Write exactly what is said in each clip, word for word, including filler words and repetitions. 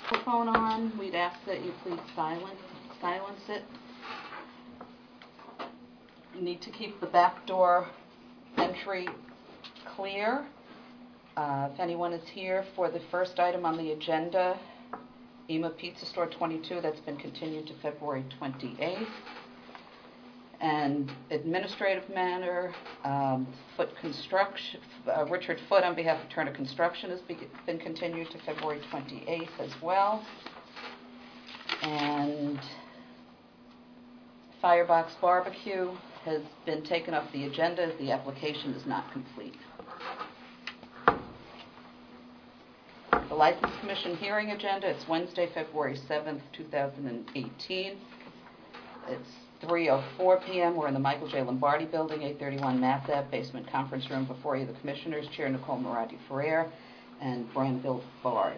phone on, we'd ask that you please silence, silence it. You need to keep the back door entry clear. Uh, if anyone is here for the first item on the agenda, Ema Pizza Store twenty-two, that's been continued to February twenty-eighth. And administrative matter, um, Foot Construction, uh, Richard Foot on behalf of Turner Construction has be, been continued to February twenty-eighth as well. And Firebox Barbecue has been taken off the agenda as the application is not complete. The License Commission hearing agenda, it's Wednesday, February seventh, two thousand eighteen. It's three oh four p.m. We're in the Michael J. Lombardi Building, eight thirty-one Mass Ave, basement conference room. Before you, the commissioners, Chair Nicole Maradi-Ferrer and Granville Bard.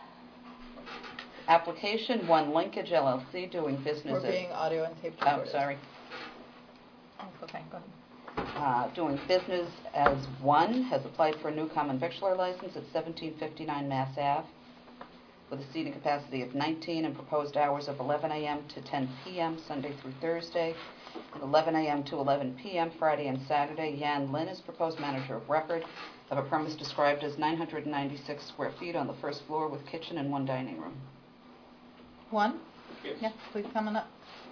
Application One Linkage L L C, doing business. We're being at, audio and tape Oh, recorded. sorry. Oh, okay, go ahead. Uh, doing business as One, has applied for a new common victular license at seventeen fifty-nine Mass Ave with a seating capacity of nineteen and proposed hours of eleven a.m. to ten p.m. Sunday through Thursday, and eleven a.m. to eleven p.m. Friday and Saturday. Yan Lin is proposed manager of record of a premise described as nine hundred ninety-six square feet on the first floor with kitchen and one dining room. One? Yes. Yes, please come on up.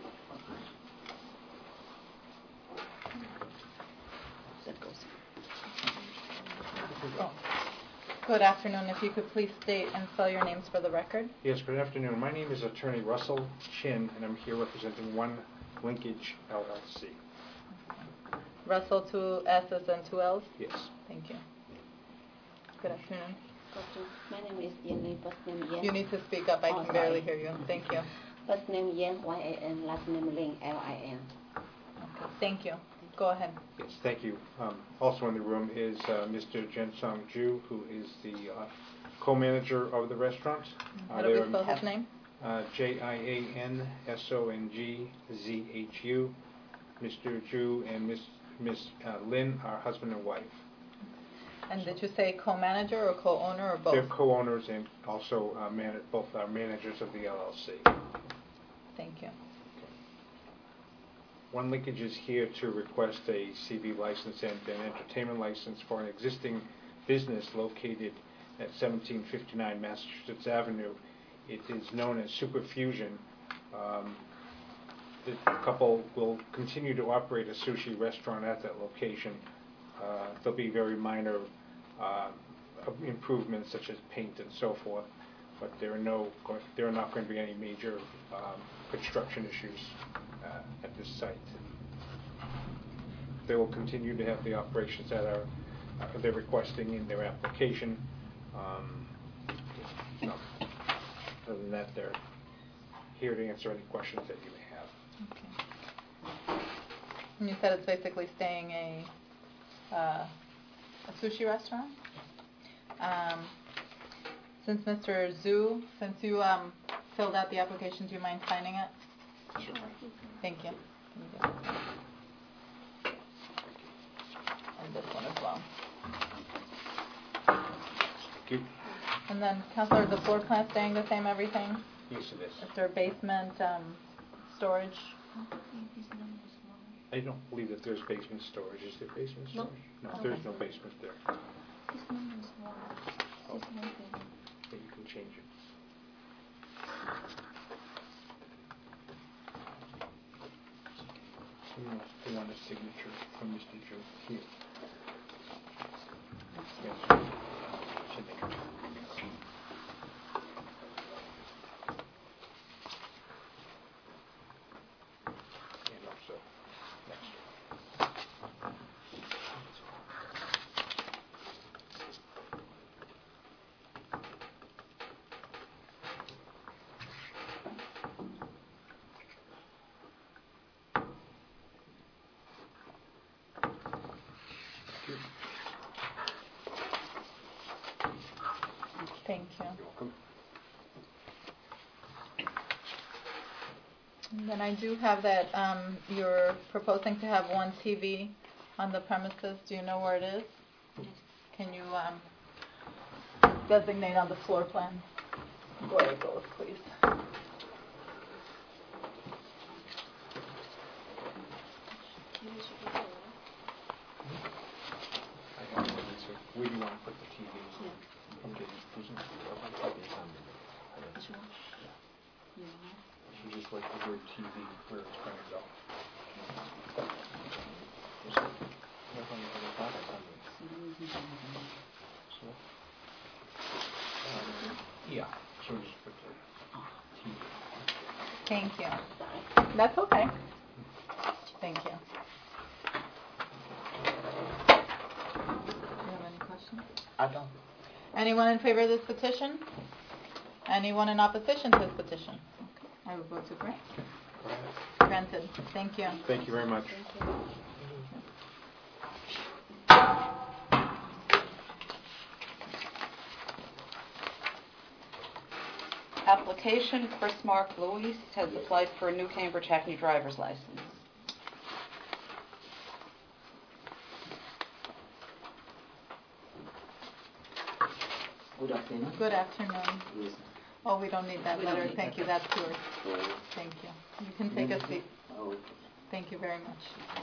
Oh. Good afternoon. If you could please state and spell your names for the record. Yes, good afternoon. My name is Attorney Russell Chin, and I'm here representing One Linkage L L C. Russell, two S's and two L's? Yes. Thank you. Good afternoon. My name is Yan, first name Yan. You need to speak up. I Oh, can barely sorry. hear you. Thank you. First name Yan, Y A N, last name Ling, L I N. Okay. Thank you. Go ahead. Yes, thank you. Um, also in the room is uh, Mister Jensong Ju, who is the uh, co-manager of the restaurant. How Uh, do we they're, spell his name? Uh, J I A N S O N G Z H U. Mister Ju and Miss Miss uh, Lin are husband and wife. And did you say co-manager or co-owner or both? They're co-owners and also uh, man both are managers of the L L C. Thank you. One Linkage is here to request a C V license and an entertainment license for an existing business located at seventeen fifty-nine Massachusetts Avenue. It is known as Super Fusion. Um, the couple will continue to operate a sushi restaurant at that location. Uh, there'll be very minor uh, improvements such as paint and so forth, but there are no, there are not going to be any major um, construction issues uh, at this site. They will continue to have the operations that are uh, they're requesting in their application. Um, no, other than that, they're here to answer any questions that you may have. Okay. And you said it's basically staying a uh, a sushi restaurant. Um, since Mister Zhu, since you um, filled out the application, do you mind signing it? Sure. Thank you. Can you do it? And this one as well. Thank you. And then, Councilor, the floor plan staying the same, everything? Yes, it is. Is there a basement um, storage? I don't believe that there's basement storage. Is there basement No. storage? No, Okay. there's no basement there. This number is one. This number. But you can change it. Someone else who want a signature from Mister Joe here. Yes. Signature. And also next. Thank you. You're welcome. And then I do have that um, you're proposing to have one T V on the premises. Do you know where it is? Can you um, designate on the floor plan where it goes? like the word T V, where it's going to go. Yeah, so just put the T V. Thank you. That's okay. Thank you. Do you have any questions? I don't. Anyone in favor of this petition? Anyone in opposition to this petition? Okay. I will vote to grant. Granted. Thank you. Thank you very much. Application, Chris Mark Louis has applied for a new Cambridge Hackney driver's license. Good afternoon. Good afternoon. Yes. Oh, we don't need that We don't letter. need Thank that. you. That's yours. Oh, Thank you. You can take a seat. oh, Thank you very much.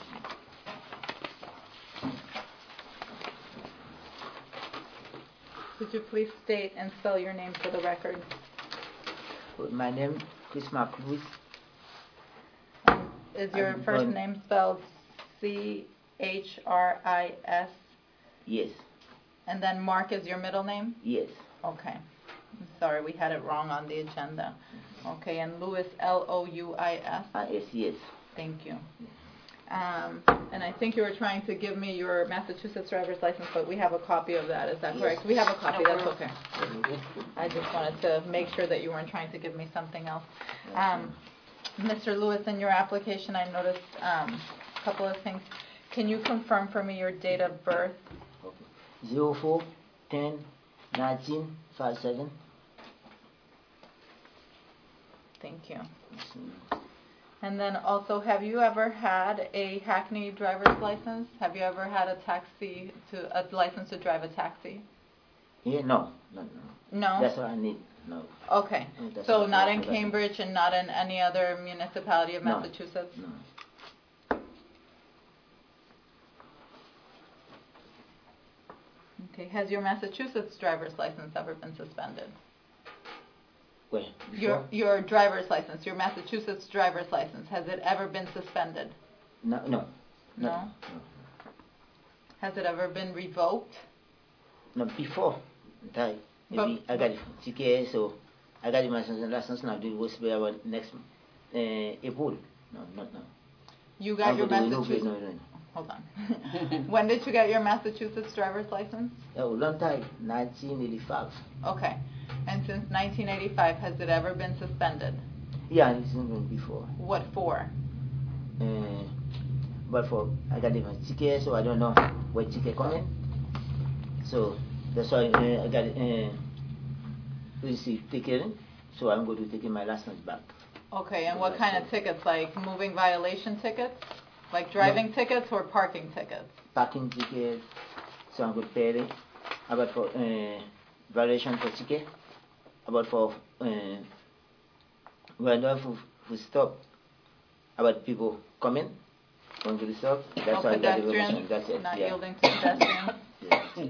Could you please state and spell your name for the record? okay. My name Chris Mark Louis. Um, Is your I'm first going- name spelled C H R I S? Yes. And then Mark is your middle name? Yes. Okay. I'm sorry, we had it wrong on the agenda. Okay, and Louis, L O U I S? Ah, yes, yes. Thank you. Um, and I think you were trying to give me your Massachusetts driver's license, but we have a copy of that, is that Yes. correct? We have a copy, No, that's we're- okay. I just wanted to make sure that you weren't trying to give me something else. Um, Mister Lewis, in your application, I noticed um, a couple of things. Can you confirm for me your date of birth? Zero four ten nineteen five seven. Thank you. And then also, have you ever had a Hackney driver's license? Have you ever had a taxi, to a license to drive a taxi? Yeah, no, no, no. No? That's what I need. No. Okay, Oh, that's so not not correct, in that's not- Cambridge and not in any other municipality of No. Massachusetts? No. Okay, has your Massachusetts driver's license ever been suspended? Where? Your, Before? your driver's license, your Massachusetts driver's license, has it ever been suspended? No, no. No? No. Has it ever been revoked? No, before. That, maybe But- I got it from T K S, so I got my license now. It was about next uh, April. No, not now. You got I'm your going to Massachusetts... No, no, no. Hold on. When did you get your Massachusetts driver's license? Oh, long time, nineteen eighty-five. Okay. And since nineteen eighty-five, has it ever been suspended? Yeah, it's been before. What for? Uh, but for I got it from T K S, so I don't know where T K come in. So that's why uh, I got uh, receive ticket. So I'm going to take my license back. Okay, and what kind of tickets? Like moving violation tickets? Like driving tickets or parking tickets? Parking ticket. So I'm going to pay it. About for uh, violation for ticket. About for uh, when I for, for stop. About people coming. Going to the stop. That's No why I got the pedestrians, violation. That's it. not yeah. yielding to pedestrians? Yeah.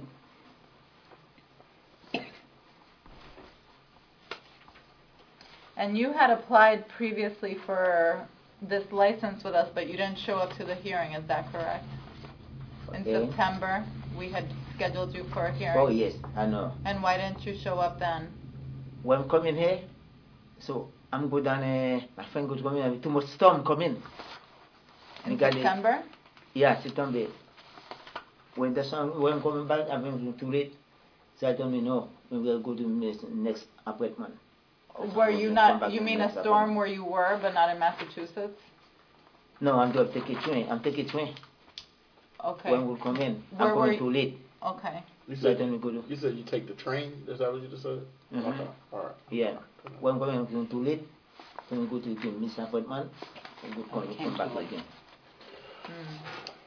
And you had applied previously for this license with us, but you didn't show up to the hearing, is that correct? In Okay. September, we had scheduled you for a hearing. Oh yes, I know. And why didn't you show up then? When I'm coming here, so I'm go down. Uh, my friend go to come in. Too much storm come in. In Me got it. September? Yeah, September. When the sun, when I'm coming back, I'm going too late. So I told me no. We will go to the next, next appointment. Were I'm you gonna come not, back you to mean the a next storm appointment. where you were, but not in Massachusetts? No, I'm going to take a train. I'm taking train. Okay. When we come in, Where I'm were coming you- too late. Okay. You So I said, told me go to. you said you take the train? Is that what you just said? Mhm. Okay, all right. Yeah. When I'm coming, I'm going too late. When we go to the miss appointment, we go Oh, come, we come can't back do it. again. Mm.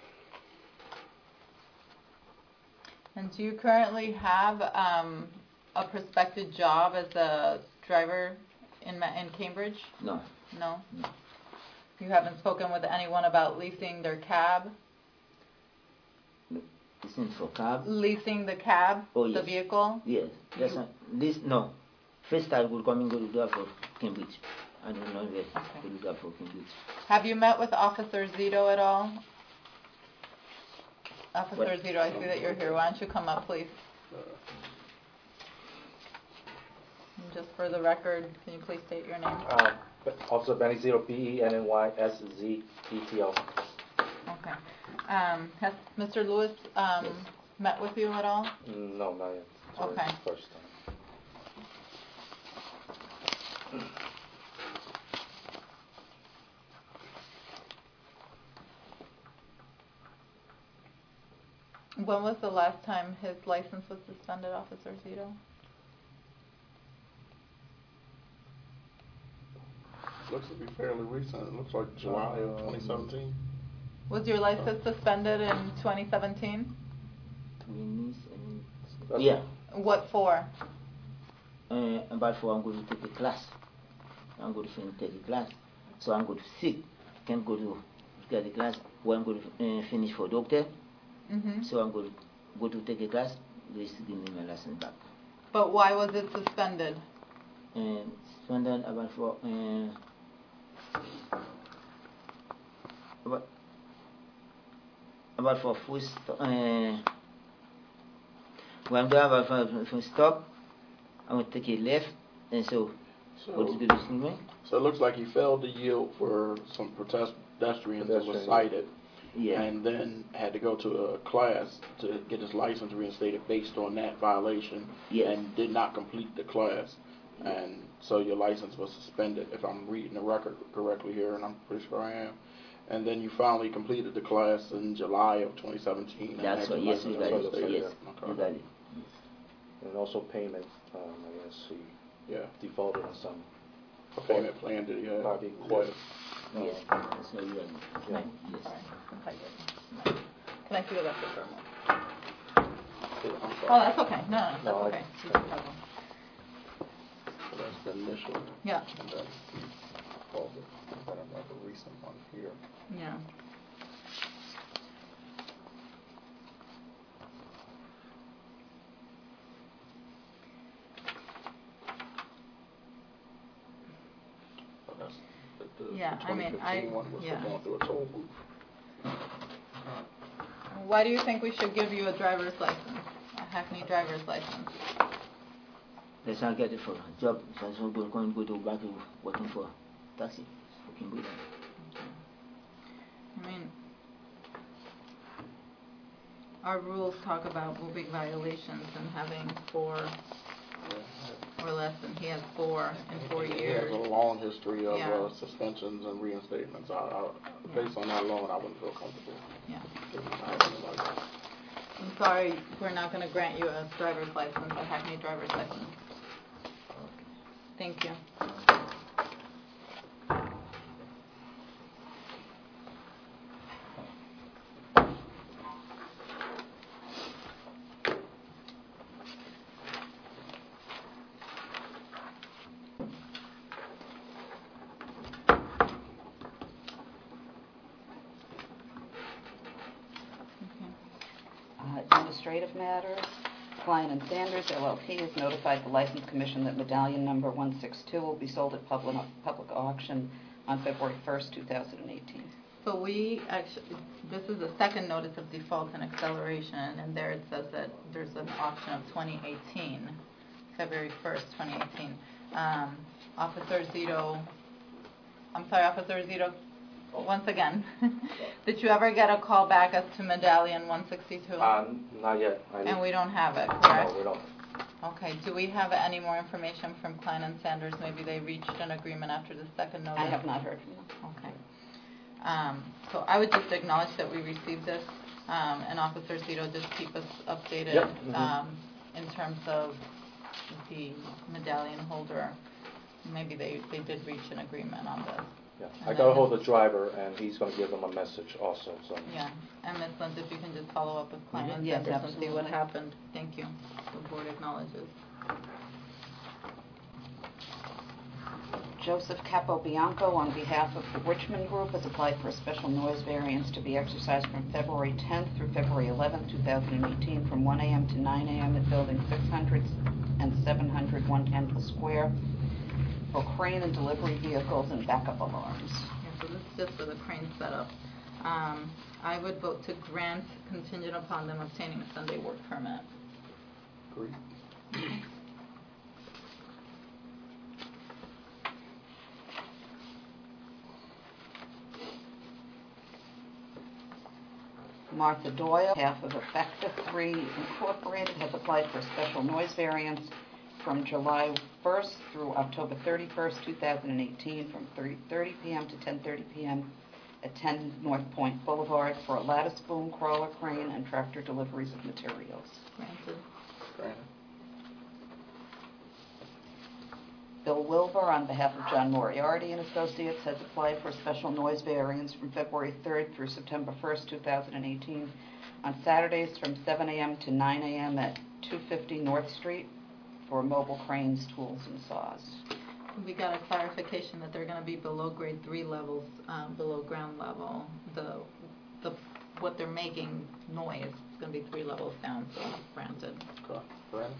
And do you currently have um, a prospective job as a driver in Ma- in Cambridge? No. No? No. You haven't spoken with anyone about leasing their cab? Listen for cab. Leasing the cab? Oh, The yes. vehicle? Yes, that's You- not, this, no. First I will come and go to do for Cambridge. I don't know where Okay. to look up for King Boots. Have you met with Officer Zito at all? Officer What? Zito, I see that you're here. Why don't you come up, please? And just for the record, can you please state your name? Uh, Officer Benny Zito, B E N N Y S Z E T O. Okay. Um, has Mister Lewis um, Yes. met with you at all? No, not yet. It's our Okay. First time. When was the last time his license was suspended, Officer Zito? Looks to be fairly recent. It looks like July of twenty seventeen. Was your license suspended in twenty seventeen? Twenties and That's- yeah. What for? Uh, about for I'm going to take a class. I'm going to finish take a class. So I'm going to sick. Can't go to get a class. When I'm going to uh, finish for doctor. Mm-hmm. So I'm going to go to take a class. They used to give me my license back. But why was it suspended? And suspended about for uh, about about for full stop. Uh, when I'm there about for, for stop, I'm going to take a left. And so, what is So, the listening me? so it looks like he failed to yield for some protest pedestrians that was Pedestrian. cited, Yeah. and then had to go to a class to get his license reinstated based on that violation, Yes. and did not complete the class. And so your license was suspended, if I'm reading the record correctly here, and I'm pretty sure I am. And then you finally completed the class in July of twenty seventeen. and That's had right. your Yes, you license got it. reinstated. Yes, Okay. you got it. And also payment, um, I guess he Yeah. defaulted on some What payment plan did he have? party court. uh, Yes, that's right. You got it. Yeah. Nice. Yes. Sorry. Since I didn't. Can I see the rest of the moment? I'm sorry. Oh, that's okay. No, no, that's No, I- okay. You can have them. So that's the initial. Yeah. And then, well, the, I don't know, the recent one here. Yeah. So that's the, the, Yeah, the I mean, I- twenty fifteen one was yeah. for going through a toll booth. Why do you think we should give you a driver's license, a Hackney driver's license? Let's not get it for a job. So I'm going to go to back to working for taxi. Fucking good. I mean, our rules talk about moving violations and having four or less, and he has four in four He has years. a long history of Yeah. uh, suspensions and reinstatements. I, I, based on that alone, I wouldn't feel comfortable. Yeah. giving him a license like that. I'm sorry, we're not going to grant you a driver's license, a Hackney driver's license. Thank you. Uh, Administrative matters. Klein and Sanders L L P has notified the License Commission that medallion number one six two will be sold at public public auction on February first, two thousand eighteen. So we actually, this is the second notice of default and acceleration, and there it says that there's an auction of twenty eighteen, February first, twenty eighteen. Um, Officer Zito, I'm sorry, Officer Zito, once again, did you ever get a call back as to medallion one sixty-two? Uh, not yet. I And we don't have it, correct? No, we don't. Okay, do we have any more information from Klein and Sanders? Maybe they reached an agreement after the second notice? I have not heard from them. Okay. Um, so I would just acknowledge that we received this, um, and Officer Zito, just keep us updated, Yep, mhm. um, in terms of the medallion holder. Maybe they, they did reach an agreement on this. Yeah. And I got a then- hold of the driver, and he's going to give them a message also. So. Yeah, and Miz Lind, if you can just follow up with Klein and Yes, Sanders and see what absolutely. happened. Thank you. The board acknowledges. Joseph Capobianco, on behalf of the Richmond Group, has applied for a special noise variance to be exercised from February tenth through February eleventh, two thousand eighteen, from one a.m. to nine a.m. at Building six hundred and seven hundred One Kendall Square. for crane and delivery vehicles and backup alarms. Yeah, so this is just for the crane setup. Um, I would vote to grant contingent upon them obtaining a Sunday work permit. Agreed. Martha Doyle, half of Effective three Incorporated, has applied for a special noise variance from July first through October thirty-first, two thousand eighteen, from three thirty p.m. to ten thirty p.m. at ten North Point Boulevard for a lattice boom, crawler crane, and tractor deliveries of materials. Granted. Granted. Bill Wilbur, on behalf of John Moriarty and Associates, has applied for a special noise variance from February third through September first, two thousand eighteen, on Saturdays from seven a.m. to nine a.m. at two fifty North Street for mobile cranes, tools, and saws. We got a clarification that they're going to be below grade three levels, um, below ground level. The, the, what they're making noise is going to be three levels down, so granted. Okay. Granted.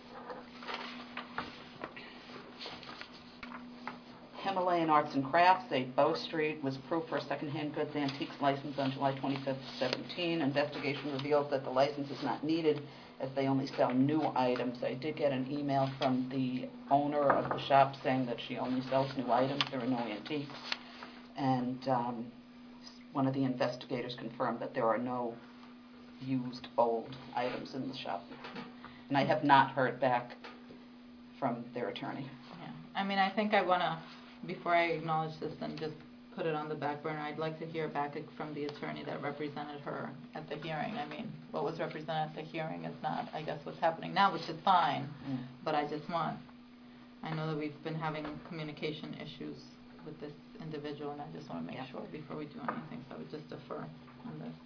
Himalayan Arts and Crafts, eight Bow Street, was approved for a secondhand goods antiques license on July twenty-fifth, seventeen. Investigation revealed that the license is not needed as they only sell new items. I did get an email from the owner of the shop saying that she only sells new items. There are no antiques. And um, one of the investigators confirmed that there are no used old items in the shop. And I have not heard back from their attorney. Yeah. I mean, I think I want to, before I acknowledge this and just put it on the back burner, I'd like to hear back from the attorney that represented her at the hearing. I mean, what was represented at the hearing is not, I guess, what's happening now, which is fine. Mm. But I just want, I know that we've been having communication issues with this individual, and I just want to make Yeah. sure before we do anything, so I would just defer on this.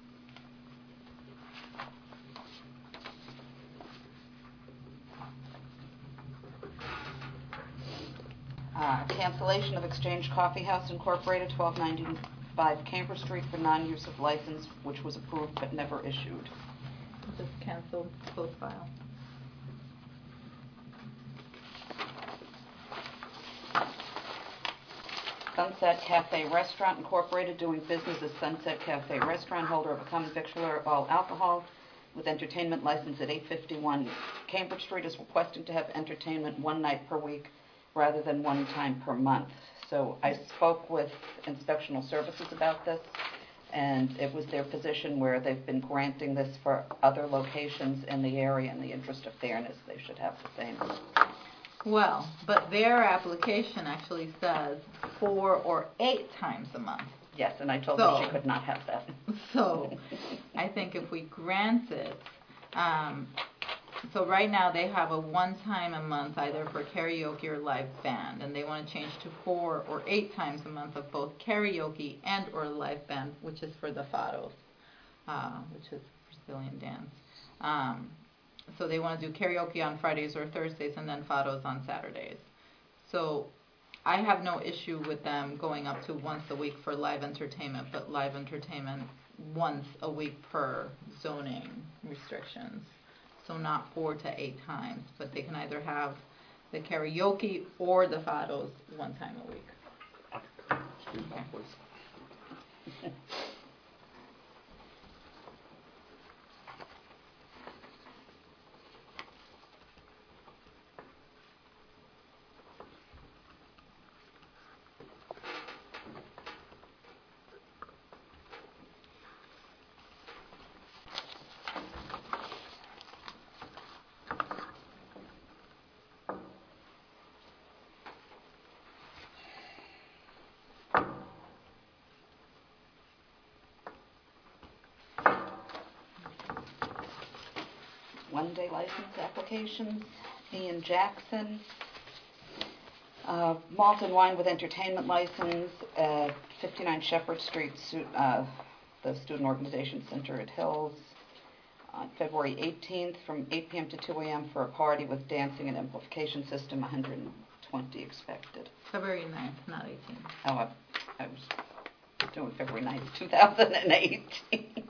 Uh, cancellation of Exchange Coffee House Incorporated, twelve ninety-five Cambridge Street, for non-use of license, which was approved but never issued. Just cancel, close file. Sunset Cafe Restaurant Incorporated, doing business as Sunset Cafe Restaurant, holder of a common victualler of all alcohol with entertainment license at eight fifty-one Cambridge Street, is requesting to have entertainment one night per week rather than one time per month. So I spoke with Inspectional Services about this, and it was their position where they've been granting this for other locations in the area. In the interest of fairness, they should have the same. Well, but their application actually says four or eight times a month. Yes, and I told her So- she could not have that. So I think if we grant it, um, so right now they have a one time a month either for karaoke or live band, and they want to change to four or eight times a month of both karaoke and or live band, which is for the fados, uh, which is Brazilian dance. Um, so they want to do karaoke on Fridays or Thursdays and then fados on Saturdays. So I have no issue with them going up to once a week for live entertainment, but live entertainment once a week per zoning restrictions. So not four to eight times, but they can either have the karaoke or the fados one time a week. Excuse me, please. One-day license applications. Ian Jackson, uh, malt and wine with entertainment license at fifty-nine Shepherd Street, Stu- uh, the Student Organization Center at Hills, on February eighteenth from eight p.m. to two a.m. for a party with dancing and amplification system, one hundred twenty expected. February ninth, not eighteenth. Oh, I, I was doing February ninth, two thousand eighteen.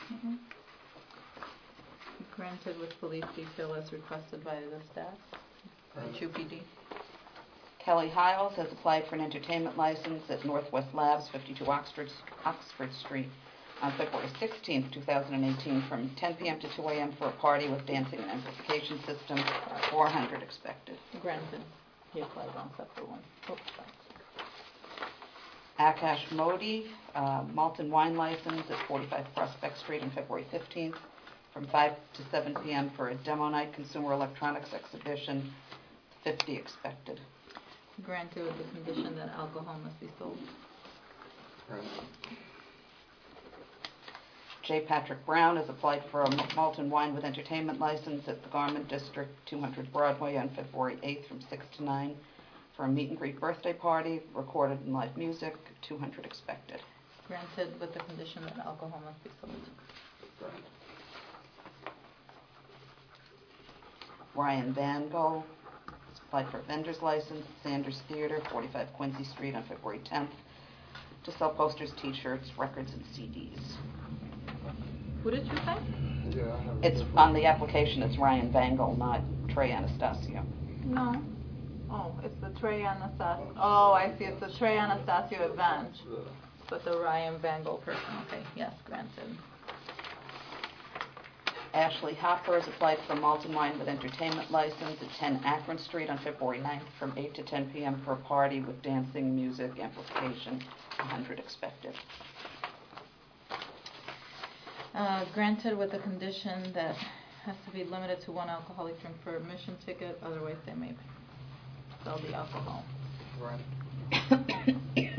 Granted with police detail as requested by the staff. H U P D. Kelly Hiles has applied for an entertainment license at Northwest Labs, fifty-two Oxford, Oxford Street, on February sixteenth, two thousand eighteen, from ten p m to two a m for a party with dancing and amplification system, four hundred expected. Granted. He applied on separate one. Oops, sorry. Akash Modi, uh, malt and wine license at forty-five Prospect Street on February fifteenth, from five to seven p m for a demo night consumer electronics exhibition, fifty expected. Granted with the condition that alcohol must be sold. Granted. J. Patrick Brown has applied for a m- malt and wine with entertainment license at the Garment District, two hundred Broadway, on February eighth from six to nine for a meet and greet birthday party, recorded and live music, two hundred expected. Granted with the condition that alcohol must be sold. Granted. Ryan Van Gogh has applied for a vendor's license at Sanders Theater, forty-five Quincy Street, on February tenth to sell posters, t-shirts, records, and C Ds. Who did you say? Yeah, I have It's on the application, it's Ryan Van Gogh, not Trey Anastasio. No. Oh, it's the Trey Anastasio. Oh, I see. It's the Trey Anastasio event. But the Ryan Van Gogh person. Okay, yes, granted. Ashley Hopper has applied for a malt and wine with entertainment license at ten Akron Street on February ninth from eight to ten p m for a party with dancing, music, amplification, one hundred expected. Uh, granted with the condition that has to be limited to one alcoholic drink per admission ticket, otherwise they may sell the alcohol. Granted.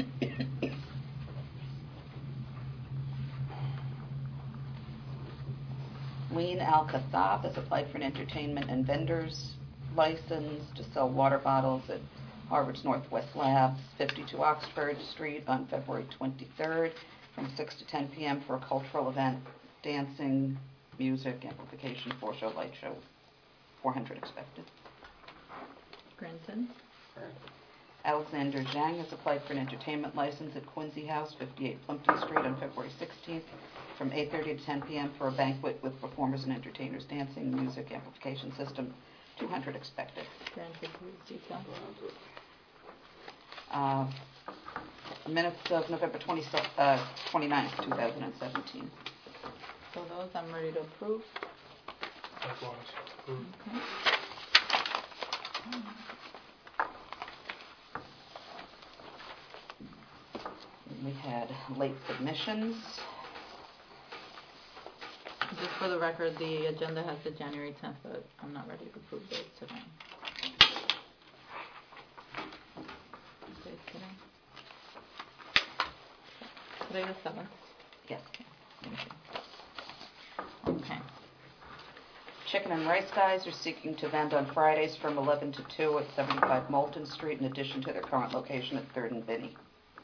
Ween Al-Kassab has applied for an entertainment and vendors license to sell water bottles at Harvard's Northwest Labs, fifty-two Oxford Street, on February twenty-third from six to ten p m for a cultural event, dancing, music, amplification, four show, light show, four hundred expected. Granted. Granted. Alexander Zhang has applied for an entertainment license at Quincy House, fifty-eight Plimpton Street, on February sixteenth from eight thirty to ten p m for a banquet with performers and entertainers, dancing, music, amplification system, two hundred expected. Granted, please detail. Granted. Uh, Minutes of November twenty-ninth, uh, twenty-ninth, two thousand seventeen. So those I'm ready to approve. Likewise. Approved. Okay. We had late submissions. Just for the record, the agenda has the January tenth, but I'm not ready to approve those today. Okay, today. Today the seventh. Yes. Okay. Chicken and Rice Guys are seeking to vend on Fridays from eleven to two at seventy-five Moulton Street, in addition to their current location at third and Binney.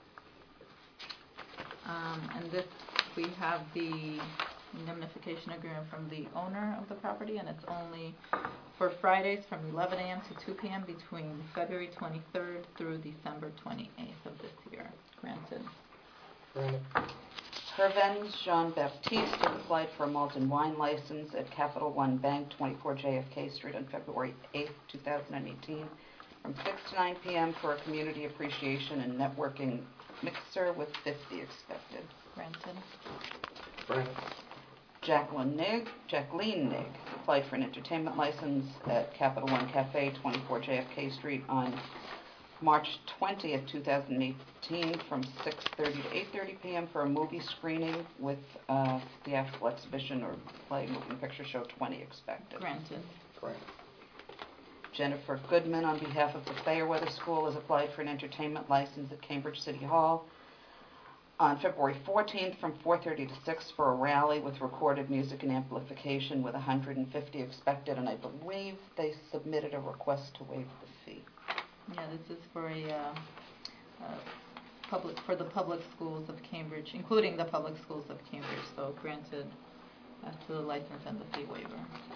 Um, and this, we have the indemnification agreement from the owner of the property, and it's only for Fridays from eleven a m to two p m between February twenty-third through December twenty-eighth of this year. Granted. Granted. Hervens Jean-Baptiste has applied for a malt and wine license at Capital One Bank, twenty-four J F K Street, on February eighth, two thousand eighteen, from six to nine p m for a community appreciation and networking mixer with fifty expected. Granted. Granted. Jacqueline Nig, Jacqueline Nig applied for an entertainment license at Capital One Cafe, twenty-four J F K Street, on March twentieth, two thousand eighteen, from six thirty to eight thirty p m for a movie screening with uh, theatrical exhibition or play, moving picture show, twenty expected. Granted. Granted. Jennifer Goodman, on behalf of the Fayerweather School, has applied for an entertainment license at Cambridge City Hall on February fourteenth from four thirty to six for a rally with recorded music and amplification with one hundred fifty expected, and I believe they submitted a request to waive the fee. Yeah, this is for a uh, uh, public for the public schools of Cambridge, including the public schools of Cambridge. So granted uh, to the license and the fee waiver.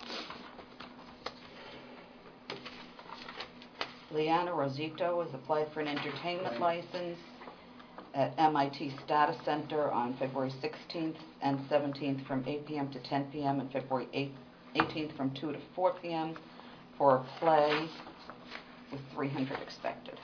Liana Rosito has applied for an entertainment license at M I T Status Center on February sixteenth and seventeenth from eight p m to ten p m and February eighteenth from two to four p m for a play with three hundred expected.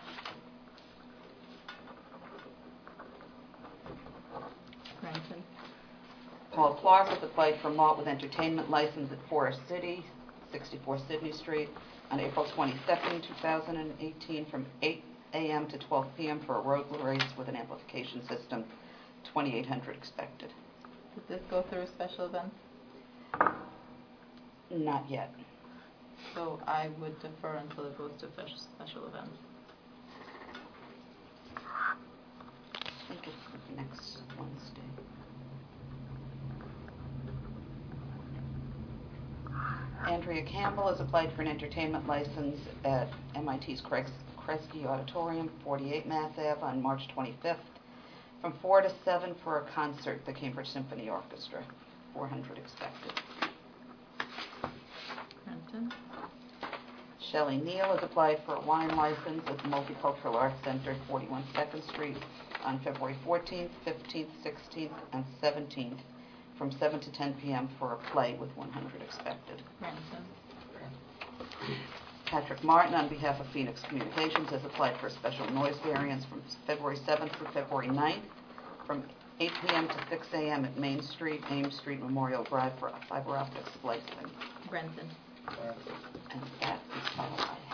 Renton. Paul Clark has applied for malt with entertainment license at Forest City, sixty-four Sydney Street, on April twenty-second, two thousand eighteen, from eight a m to twelve p m for a road race with an amplification system, twenty-eight hundred expected. Did this go through special events? Not yet. So I would defer until it goes to special special events. I think it's next Wednesday. Andrea Campbell has applied for an entertainment license at M I T's Kres- Kresge Auditorium, forty-eight Mass Ave, on March twenty-fifth, from four to seven for a concert at the Cambridge Symphony Orchestra, four hundred expected. Renton. Shelley Neal has applied for a wine license at the Multicultural Arts Center, forty-one Second Street, on February fourteenth, fifteenth, sixteenth, and seventeenth, from seven to ten p m for a play with one hundred expected. Renton. Patrick Martin, on behalf of Phoenix Communications, has applied for a special noise variance from February seventh through February ninth, from eight p m to six a m at Main Street, Ames Street, Memorial Drive, for fiber optic splicing. Renton. And that is all I have.